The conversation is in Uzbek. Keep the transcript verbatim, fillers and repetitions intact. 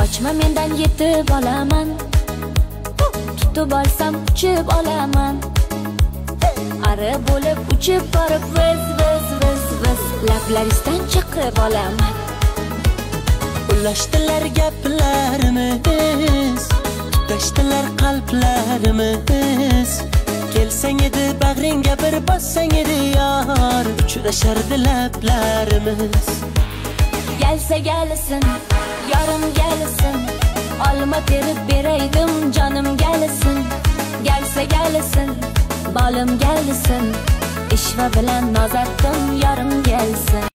Qochma mendan yetib olaman, tutib olsam uchib olaman. Ari bo'lib uchib borib viz viz viz viz lablaringizdan chiqib olaman. Ulashdilar gaplarimiz, tutashdilar qalblarimiz. Kelsang edi bag'ringga bir bossang edi yor, uchrashardi lablarimiz. Gelsa gelsin, yarım gelsin, olma terib beraydim canım gelsin. Gelsa gelsin, balım gelsin, ishva bilan nozatdim yarım gelsin.